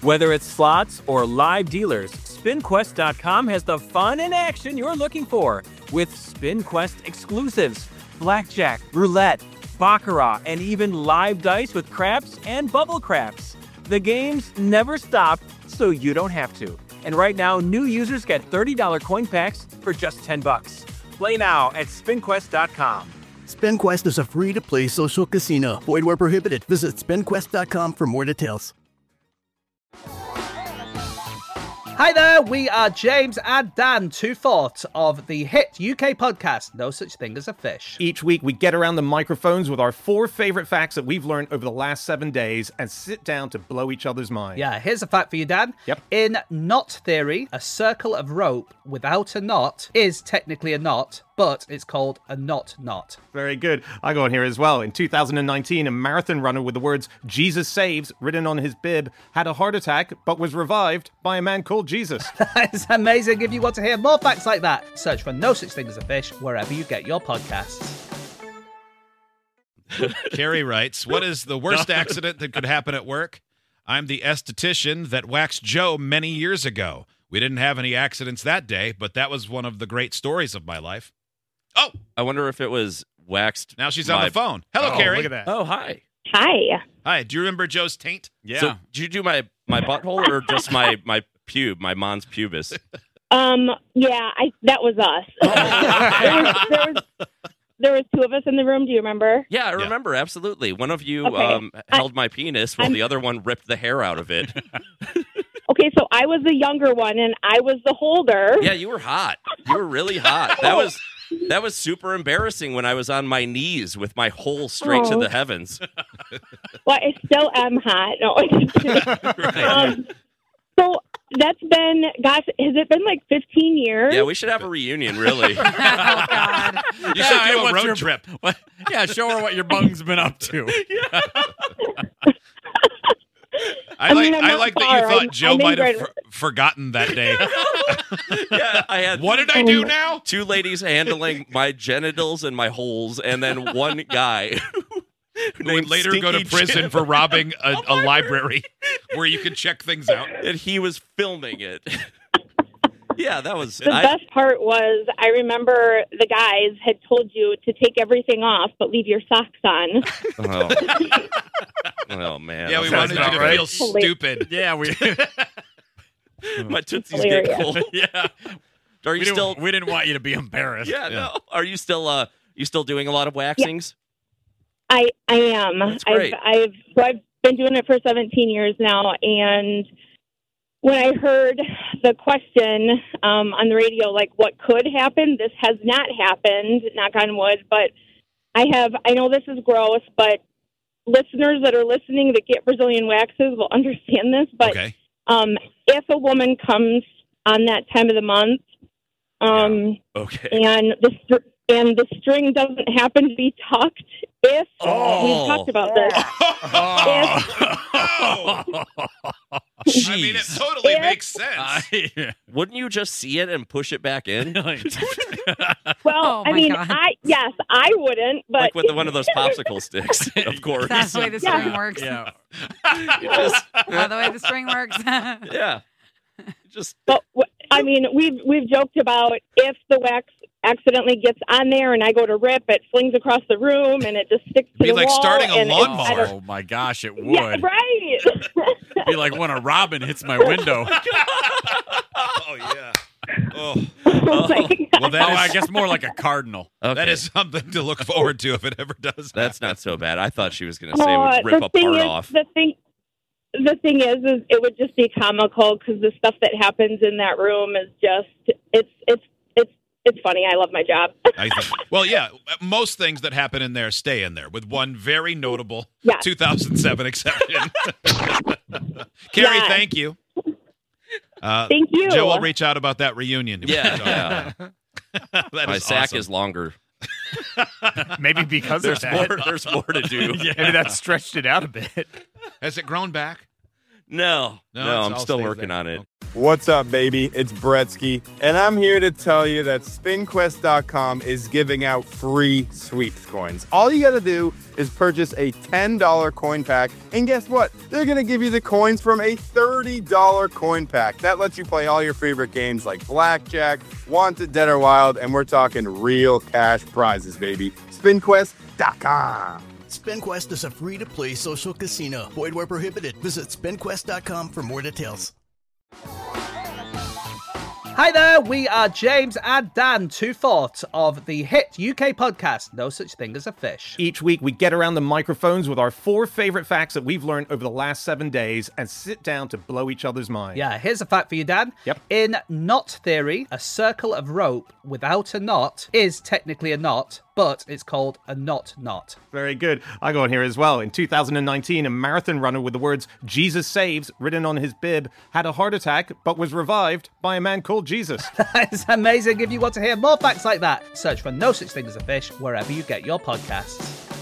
Whether it's slots or live dealers, SpinQuest.com has the fun and action you're looking for with SpinQuest exclusives, blackjack, roulette, baccarat, and even live dice with craps and bubble craps. The games never stop, so you don't have to. And right now, new users get $30 coin packs for just $10. Play now at SpinQuest.com. SpinQuest is a free-to-play social casino. Void where prohibited. Visit SpinQuest.com for more details. Hi there, we are James and Dan, two-fourths of the hit UK podcast, No Such Thing as a Fish. Each week, we get around the microphones with our 4 favorite facts that we've learned over the last 7 days and sit down to blow each other's minds. Yeah, here's a fact for you, Dan. Yep. In knot theory, a circle of rope without a knot is technically a knot, but it's called a knot knot. Very good. I got on here as well. In 2019, a marathon runner with the words "Jesus saves" written on his bib had a heart attack, but was revived by a man called Jesus. That's amazing. If you want to hear more facts like that, search for No Such Thing as a Fish wherever you get your podcasts. Carrie writes, what is the worst accident that could happen at work? I'm the esthetician that waxed Joe many years ago. We didn't have any accidents that day, but that was one of the great stories of my life. Oh! I wonder if it was waxed. Now she's on the phone. Hello, Carrie. Look at that. Oh, hi. Hi. Hi. Do you remember Joe's taint? Yeah. So, did you do my butthole or just my pube, my mons pubis? Yeah, that was us. there was 2 of us in the room. Do you remember? Yeah, I remember, absolutely. One of you Okay. held my penis while the other one ripped the hair out of it. Okay, so I was the younger one, and I was the holder. Yeah, you were hot. You were really hot. That was super embarrassing when I was on my knees with my hole straight to the heavens. Well, I still am hot. No, I'm just kidding. So that's been, gosh, has it been like 15 years? Yeah, we should have a reunion, really. Oh, God. You should do a road trip. Yeah, show her what your bung's been up to. I mean, I'm not like that far. you thought Joe I'm might have in forgotten that day. Yeah, I had. What did I do now? 2 ladies handling my genitals and my holes, and then one guy Who would later go to prison for robbing a library where you can check things out. and he was filming it. Yeah, that was. The best part was, I remember the guys had told you to take everything off, but leave your socks on. Oh man. Yeah, we wanted you to feel stupid. Yeah, my tootsies get cold. Yeah. Are you still? We didn't want you to be embarrassed. Yeah, no. Are you still? You still doing a lot of waxings? I am. That's great. I've been doing it for 17 years now, and when I heard the question on the radio, like what could happen, this has not happened, knock on wood, but I know this is gross, but listeners that are listening that get Brazilian waxes will understand this, but Okay. If a woman comes on that time of the month, Okay. and the string doesn't happen to be tucked, if we talked about this, I mean, it totally makes sense. Wouldn't you just see it and push it back in? well, Oh, I mean, God. I wouldn't, but Like with one of those popsicle sticks, of course. That's the way the string works. Yeah. You just, Oh, the way the string works. yeah. Just But I mean, we've joked about if the wax accidentally gets on there and I go to rip, it flings across the room and it just sticks to Be the like wall. starting a and it's- I lawnmower. don't- Oh, my gosh, it would. Yeah, right. Be like when a robin hits my window. Oh, yeah. Oh, Oh my God. well, that is, I guess more like a cardinal. okay. that is something to look forward to if it ever does. That's happen. not so bad. I thought she was going to say it would rip the a thing part is, off. The thing is it would just be comical because the stuff that happens in that room is just it's funny. I love my job. I think. Well, yeah, most things that happen in there stay in there, with one very notable Yeah. 2007 exception. Carrie, Yeah. thank you. Thank you. Joe will reach out about that reunion. Yeah. That My is sack awesome. is longer. Maybe because There's of that. more. There's more to do. Maybe that stretched it out a bit. Has it grown back? No, No, I'm it's all still stays working there. on it. What's up, baby? It's Bretsky, and I'm here to tell you that SpinQuest.com is giving out free sweeps coins. All you gotta do is purchase a $10 coin pack, and guess what? They're gonna give you the coins from a $30 coin pack. That lets you play all your favorite games like Blackjack, Wanted, Dead or Wild, and we're talking real cash prizes, baby. SpinQuest.com. SpinQuest is a free-to-play social casino. Void where prohibited. Visit SpinQuest.com for more details. Hi there, we are James and Dan, two-fourths of the hit UK podcast, No Such Thing as a Fish. Each week, we get around the microphones with our 4 favorite facts that we've learned over the last 7 days and sit down to blow each other's minds. Yeah, here's a fact for you, Dan. Yep. In knot theory, a circle of rope without a knot is technically a knot, but it's called a knot knot. Very good. I got on here as well. In 2019, a marathon runner with the words Jesus Saves written on his bib had a heart attack but was revived by a man called Jesus. That is amazing. If you want to hear more facts like that, search for No Such Thing as a Fish wherever you get your podcasts.